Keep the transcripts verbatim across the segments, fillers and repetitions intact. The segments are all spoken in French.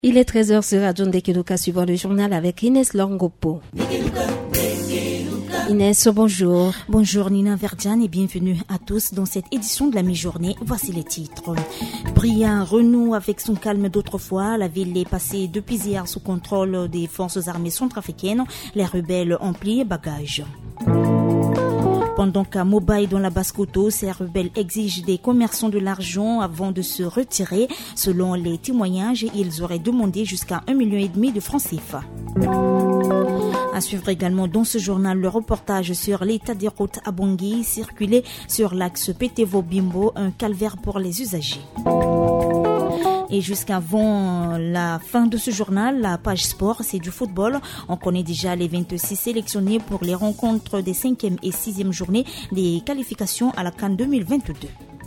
Il est treize heures sur Radio Ndekeluka, suivant le journal avec Inès Longopo. Inès, bonjour. Bonjour Nina Verdiane et bienvenue à tous dans cette édition de la mi-journée. Voici les titres. Bria renoue avec son calme d'autrefois. La ville est passée depuis hier sous contrôle des forces armées centrafricaines. Les rebelles ont plié bagages. Pendant qu'à Mobaye, dans la Basse-Kotto, ces rebelles exigent des commerçants de l'argent avant de se retirer. Selon les témoignages, ils auraient demandé jusqu'à un million et demi de francs C F A. À suivre également dans ce journal le reportage sur l'état des routes à Bangui, circuler sur l'axe Petevo-Bimbo, un calvaire pour les usagers. Et jusqu'avant la fin de ce journal, la page sport, c'est du football. On connaît déjà les vingt-six sélectionnés pour les rencontres des cinquième et sixième journées des qualifications à la CAN deux mille vingt-deux.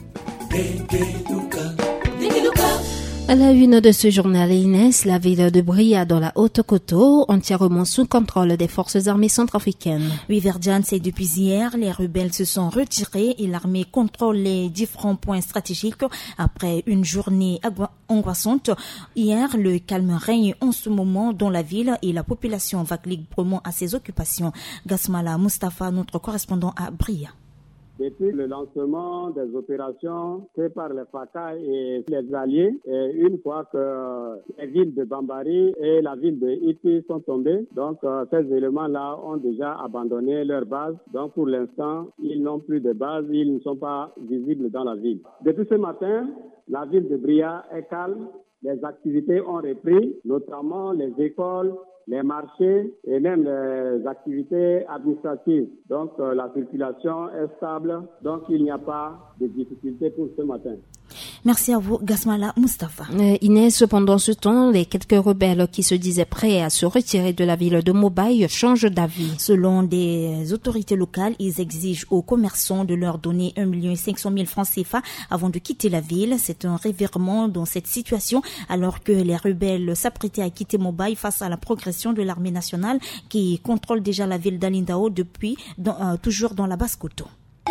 À la une de ce journal, Inès, la ville de Bria dans la Haute-Kotto, entièrement sous contrôle des forces armées centrafricaines. Oui, Verdiane, c'est depuis hier, les rebelles se sont retirés et l'armée contrôle les différents points stratégiques après une journée angoissante. Hier, le calme règne en ce moment dans la ville et la population vaque librement à ses occupations. Gasmala Mustafa, notre correspondant à Bria. Depuis le lancement des opérations faites par les F A C A et les alliés, et une fois que les villes de Bambari et la ville de Iti sont tombées, donc euh, ces éléments-là ont déjà abandonné leur base. Donc pour l'instant, ils n'ont plus de base, ils ne sont pas visibles dans la ville. Depuis ce matin, la ville de Bria est calme, les activités ont repris, notamment les écoles, les marchés et même les activités administratives. Donc euh, la circulation est stable, donc il n'y a pas de difficulté pour ce matin. Merci à vous, Gasmala Mustafa. Euh, Inès, pendant ce temps, les quelques rebelles qui se disaient prêts à se retirer de la ville de Mobaye changent d'avis. Selon des autorités locales, ils exigent aux commerçants de leur donner un million cinq cent mille francs C F A avant de quitter la ville. C'est un revirement dans cette situation alors que les rebelles s'apprêtaient à quitter Mobaye face à la progression de l'armée nationale qui contrôle déjà la ville d'Alindao depuis, dans, euh, toujours dans la Basse-Kotto.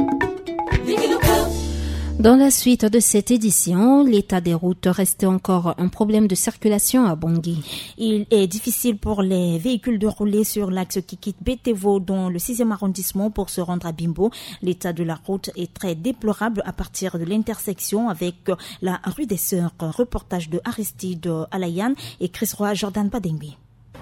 Dans la suite de cette édition, l'état des routes restait encore un problème de circulation à Bangui. Il est difficile pour les véhicules de rouler sur l'axe qui quitte Betevo dans le sixième arrondissement pour se rendre à Bimbo. L'état de la route est très déplorable à partir de l'intersection avec la rue des Sœurs. Reportage de Aristide Alayan et Chris Roy Jordan Badengui.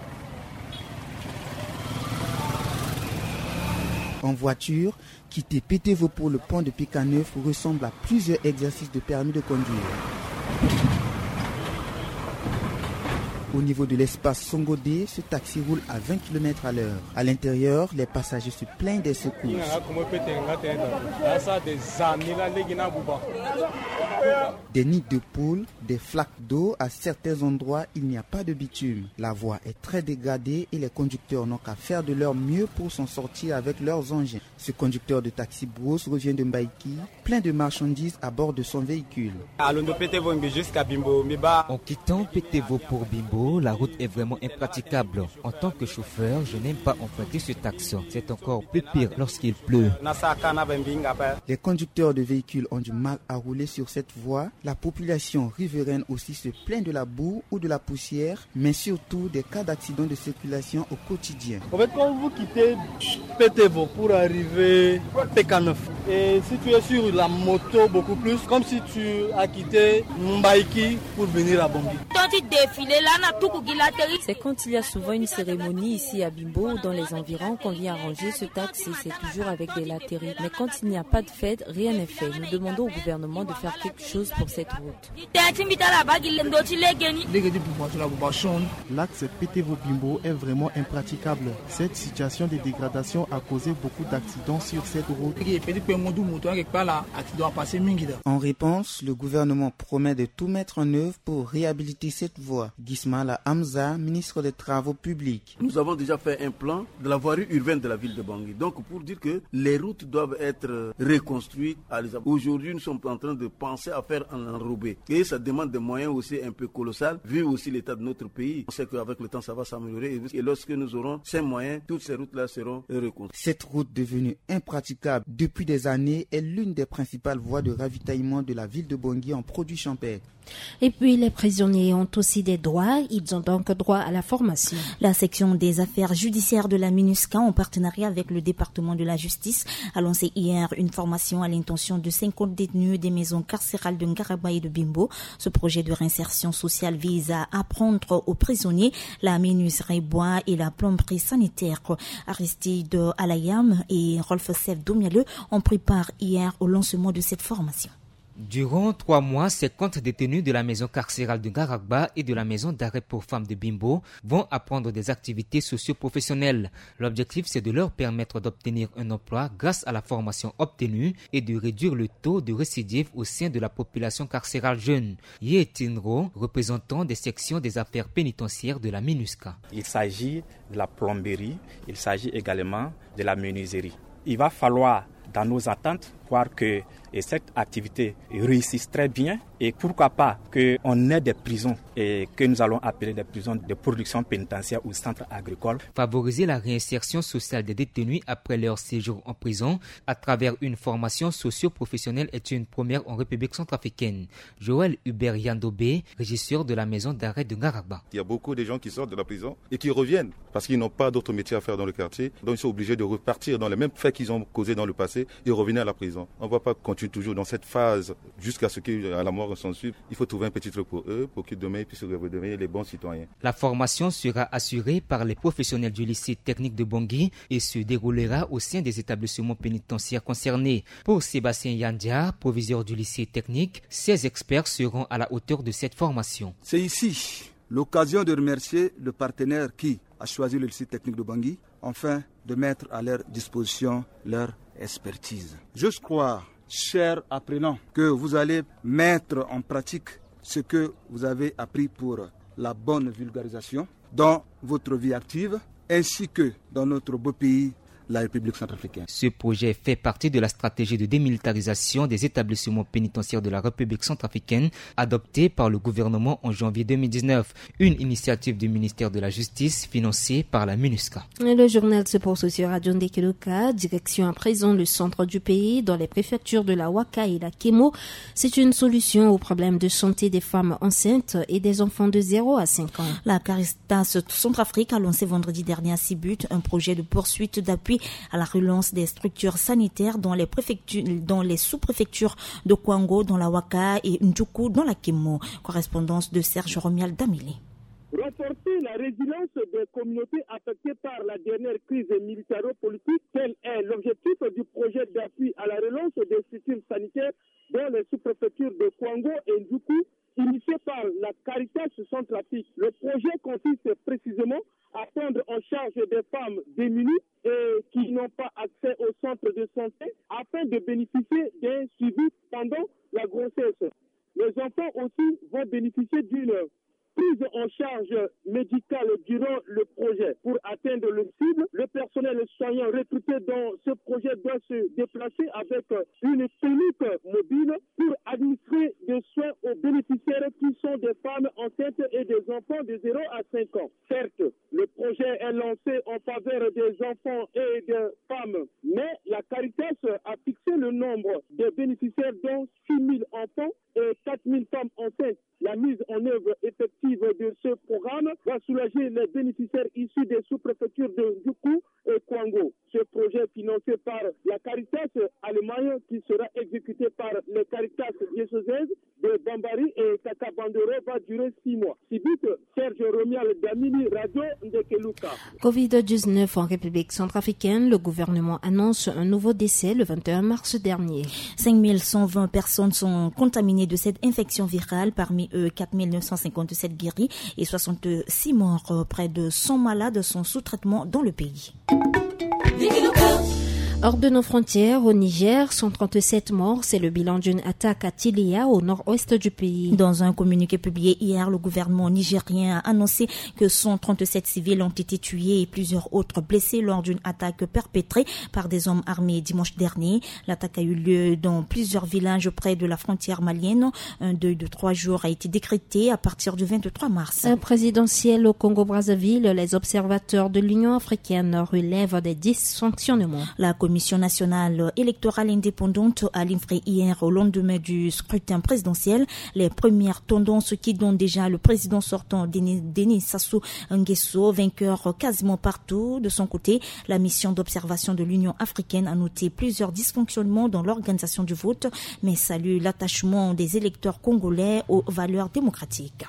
En voiture, quitter Petevo pour le pont de Picaneuf ressemble à plusieurs exercices de permis de conduire. Au niveau de l'espace Songodé, ce taxi roule à vingt kilomètres à l'heure. À l'intérieur, les passagers se plaignent des secousses. Des nids de poules, des flaques d'eau, à certains endroits, il n'y a pas de bitume. La voie est très dégradée et les conducteurs n'ont qu'à faire de leur mieux pour s'en sortir avec leurs engins. Ce conducteur de taxi brousse revient de Mbaïki, plein de marchandises à bord de son véhicule. En quittant Petevo pour Bimbo, la route est vraiment impraticable. En tant que chauffeur, je n'aime pas emprunter ce taxi. C'est encore plus pire lorsqu'il pleut. Les conducteurs de véhicules ont du mal à rouler sur cette voie. La population riveraine aussi se plaint de la boue ou de la poussière, mais surtout des cas d'accidents de circulation au quotidien. En fait, quand vous quittez Petevo pour arriver à P K neuf, et si tu es sur la moto beaucoup plus, comme si tu as quitté Mbaïki pour venir à Bangui. C'est quand il y a souvent une cérémonie ici à Bimbo ou dans les environs qu'on vient arranger ce taxi, c'est toujours avec des latérite. Mais quand il n'y a pas de fête, rien n'est fait. Nous demandons au gouvernement de faire quelque chose pour cette route. L'axe Petevo-Bimbo est vraiment impraticable. Cette situation de dégradation a causé beaucoup d'accidents sur cette route. En réponse, le gouvernement promet de tout mettre en œuvre pour réhabiliter cette voie. Gismala Hamza, ministre des Travaux publics. Nous avons déjà fait un plan de la voirie urbaine de la ville de Bangui. Donc pour dire que les routes doivent être reconstruites. Aujourd'hui, nous sommes en train de penser à faire un enrobé. Et ça demande des moyens aussi un peu colossaux, vu aussi l'état de notre pays. On sait qu'avec le temps, ça va s'améliorer. Et lorsque nous aurons ces moyens, toutes ces routes-là seront reconstruites. Cette route devenue impraticable depuis des années est l'une des principales voies de ravitaillement de la ville de Bangui en produits champêtres. Et puis, les prisonniers ont aussi des droits. Ils ont donc droit à la formation. La section des affaires judiciaires de la MINUSCA, en partenariat avec le département de la justice, a lancé hier une formation à l'intention de cinquante détenus des maisons carcérales de Ngaragba et de Bimbo. Ce projet de réinsertion sociale vise à apprendre aux prisonniers la menuiserie bois et la plomberie sanitaire. Aristide Alayam et Rolf Sef Domialeux ont pris part hier au lancement de cette formation. Durant trois mois, cinquante détenus de la maison carcérale de Ngaragba et de la maison d'arrêt pour femmes de Bimbo vont apprendre des activités socio-professionnelles. L'objectif, c'est de leur permettre d'obtenir un emploi grâce à la formation obtenue et de réduire le taux de récidive au sein de la population carcérale jeune. Ye Tinro, représentant des sections des affaires pénitentiaires de la MINUSCA. Il s'agit de la plomberie, il s'agit également de la menuiserie. Il va falloir, dans nos attentes, voir que et cette activité réussisse très bien et pourquoi pas qu'on ait des prisons et que nous allons appeler des prisons de production pénitentiaire ou centres agricoles. Favoriser la réinsertion sociale des détenus après leur séjour en prison à travers une formation socio-professionnelle est une première en République centrafricaine. Joël Hubert Yandobé, régisseur de la maison d'arrêt de Ngaragba. Il y a beaucoup de gens qui sortent de la prison et qui reviennent parce qu'ils n'ont pas d'autre métier à faire dans le quartier. Donc ils sont obligés de repartir dans les mêmes faits qu'ils ont causés dans le passé et revenir à la prison. On ne va pas continuer toujours dans cette phase jusqu'à ce qu'à la mort s'en suive. Il faut trouver un petit truc pour eux pour que demain ils puissent redevenir les bons citoyens. La formation sera assurée par les professionnels du lycée technique de Bangui et se déroulera au sein des établissements pénitentiaires concernés. Pour Sébastien Yandia, proviseur du lycée technique, ces experts seront à la hauteur de cette formation. C'est ici l'occasion de remercier le partenaire qui a choisi le lycée technique de Bangui, afin de mettre à leur disposition leur expertise. Je crois, chers apprenants, que vous allez mettre en pratique ce que vous avez appris pour la bonne vulgarisation dans votre vie active, ainsi que dans notre beau pays, la République centrafricaine. Ce projet fait partie de la stratégie de démilitarisation des établissements pénitentiaires de la République centrafricaine adoptée par le gouvernement en janvier deux mille dix-neuf, une initiative du ministère de la Justice financée par la MINUSCA. Le journal se poursuit sur Radio Ndekeluka, direction à présent le centre du pays, dans les préfectures de la Ouaka et la Kémo. C'est une solution au problème de santé des femmes enceintes et des enfants de zéro à cinq ans. La Caritas Centrafrique a lancé vendredi dernier à Sibut un projet de poursuite d'appui à la relance des structures sanitaires dans les préfectures, dans les sous-préfectures de Kwango, dans la Ouaka et Ndjoukou, dans la Kémo. Correspondance de Serge Romial Damili. Renforcer la résilience des communautés affectées par la dernière crise militaro-politique, tel est l'objectif du projet d'appui à la relance des structures sanitaires dans les sous-préfectures de Kwango et Ndjoukou, initié par la Caritas Centrafrique. Le projet consiste précisément à prendre en charge des femmes démunies et qui n'ont pas accès au centre de santé afin de bénéficier d'un suivi pendant la grossesse. Les enfants aussi vont bénéficier d'une prise en charge médicale durant le projet. Pour atteindre le cible, le personnel soignant recruté dans ce projet doit se déplacer avec une clinique mobile pour administrer des soins aux bénéficiaires qui sont des femmes enceintes et des enfants de zéro à cinq ans. Certes, le projet est lancé en faveur des enfants et des femmes, mais la Caritas a fixé le nombre de bénéficiaires dont six mille enfants et quatre mille femmes enceintes. La mise en œuvre effective de ce programme va soulager les bénéficiaires issus des sous-préfectures de Ndjoukou et Kwango. Ce projet financé par la Caritas Allemagne qui sera exécuté par les Caritas diocèses de Bambari et Kakabandoro va durer six mois. Sibut, Serge Romial Damini, Radio Ndekeluka. covid dix-neuf en République centrafricaine, le gouvernement annonce un nouveau décès le vingt et un mars dernier. cinq mille cent vingt personnes sont contaminées de cette infection virale, parmi eux quatre mille neuf cent cinquante-sept guéris et soixante-six morts. Près de cent malades sont sous traitement dans le pays. Hors de nos frontières, au Niger, cent trente-sept morts, c'est le bilan d'une attaque à Tilia, au nord-ouest du pays. Dans un communiqué publié hier, le gouvernement nigérien a annoncé que cent trente-sept civils ont été tués et plusieurs autres blessés lors d'une attaque perpétrée par des hommes armés dimanche dernier. L'attaque a eu lieu dans plusieurs villages près de la frontière malienne. Un deuil de trois jours a été décrété à partir du vingt-trois mars. Un présidentiel au Congo-Brazzaville, les observateurs de l'Union africaine relèvent des dysfonctionnements. La Commission nationale électorale indépendante a livré hier au lendemain du scrutin présidentiel les premières tendances qui donnent déjà le président sortant Denis, Denis Sassou Nguesso vainqueur quasiment partout. De son côté, la mission d'observation de l'Union africaine a noté plusieurs dysfonctionnements dans l'organisation du vote, mais salue l'attachement des électeurs congolais aux valeurs démocratiques.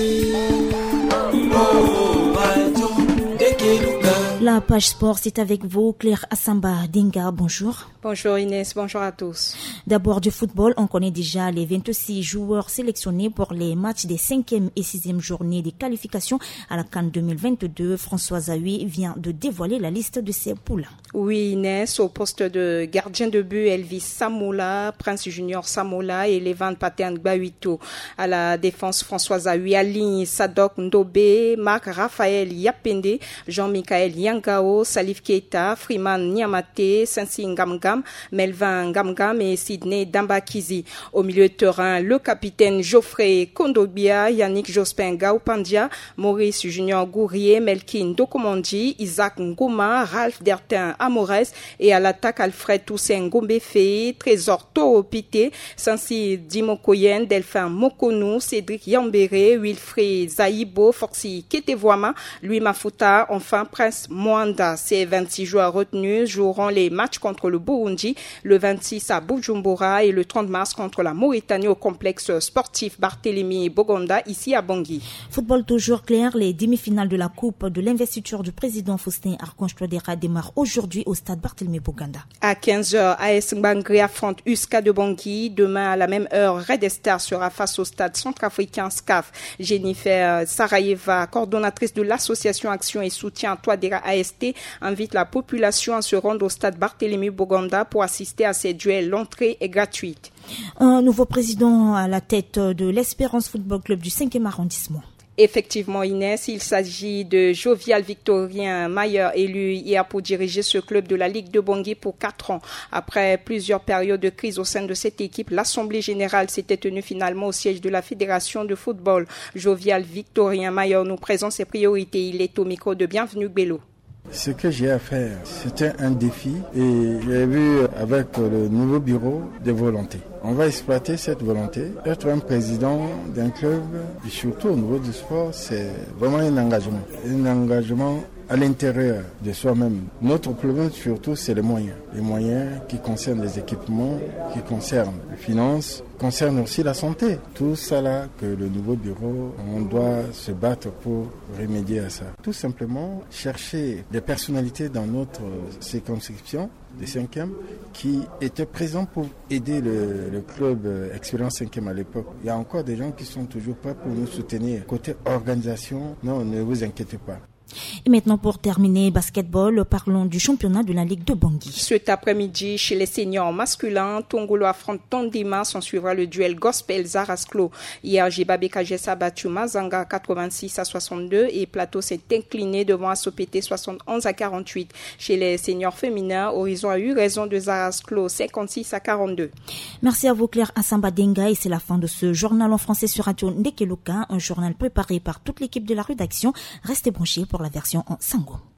La page sport, c'est avec vous, Claire Assamba Dinga. Bonjour. Bonjour Inès, bonjour à tous. D'abord du football, on connaît déjà les vingt-six joueurs sélectionnés pour les matchs des cinquième et sixième journées des qualifications à la CAN deux mille vingt-deux. François Zawi vient de dévoiler la liste de ses poules. Oui Inès, au poste de gardien de but, Elvis Samola, Prince Junior Samola et Levan Patern Gbawito. À la défense, François Zawi aligne Sadok Ndobe, Marc Raphaël Yapende, Jean-Michaël Yangao, Salif Keita, Freeman Niamate, Sensi Ngamgam, Melvin Ngamgam et Sidney Dambakizi. Au milieu de terrain, le capitaine Geoffrey Kondobia, Yannick Jospin Gaoupandia, Maurice Junior Gourier, Melkin Dokomondi, Isaac Ngoma, Ralph Dertin Amores et à l'attaque Alfred Toussaint Ngombefe, Trésor Toropite, Sensi Dimokoyen, Delphin Mokonou, Cédric Yambere, Wilfried Zaïbo, Foxy Ketevoama, Louis Mafuta, enfin Prince Mwanda. Ces vingt-six joueurs retenus joueront les matchs contre le Burundi le vingt-six à Bujumbura et le trente mars contre la Mauritanie au complexe sportif Barthélemy Bogonda ici à Bangui. Football toujours clair, les demi-finales de la Coupe de l'investiture du président Faustin Archange Touadéra démarrent aujourd'hui au stade Barthélemy Bogonda. À quinze heures, A S Mbangri affronte U S C A de Bangui. Demain à la même heure, Red Star sera face au stade centrafricain S C A F. Jennifer Sarayeva, coordonnatrice de l'association Action et Soutien Touadéra A S T, invite la population à se rendre au stade Barthélemy Bogonda pour assister à ces duels. L'entrée est gratuite. Un nouveau président à la tête de l'Espérance Football Club du cinquième arrondissement. Effectivement, Inès, il s'agit de Jovial Victorien Mayer, élu hier pour diriger ce club de la Ligue de Bangui pour quatre ans. Après plusieurs périodes de crise au sein de cette équipe, l'Assemblée générale s'était tenue finalement au siège de la Fédération de football. Jovial Victorien Mayer nous présente ses priorités. Il est au micro de Bienvenue Bello. Ce que j'ai à faire, c'était un défi et j'ai vu avec le nouveau bureau des volontés. On va exploiter cette volonté. Être un président d'un club, et surtout au niveau du sport, c'est vraiment un engagement. Un engagement à l'intérieur de soi-même. Notre problème surtout, c'est les moyens. Les moyens qui concernent les équipements, qui concernent les finances, concernent aussi la santé. Tout ça là que le nouveau bureau, on doit se battre pour remédier à ça. Tout simplement chercher des personnalités dans notre circonscription des cinquièmes qui étaient présents pour aider le, le club Expérience cinquième à l'époque. Il y a encore des gens qui sont toujours prêts pour nous soutenir. Côté organisation, non, ne vous inquiétez pas. Et maintenant, pour terminer, basketball, parlons du championnat de la Ligue de Bangui. Cet après-midi, chez les seniors masculins, Tongolo affronte Tondima, s'en suivra le duel Gospel Zarasklo. Hier, Jibabe Kagessa a battu Mazanga quatre-vingt-six à soixante-deux et Plateau s'est incliné devant Asopété soixante-onze à quarante-huit. Chez les seniors féminins, Horizon a eu raison de Zarasklo cinquante-six à quarante-deux. Merci à vous, Claire Assamba Denga, et c'est la fin de ce journal en français sur Radio Ndekeluka, un journal préparé par toute l'équipe de la rédaction. Restez branchés pour la version en sango.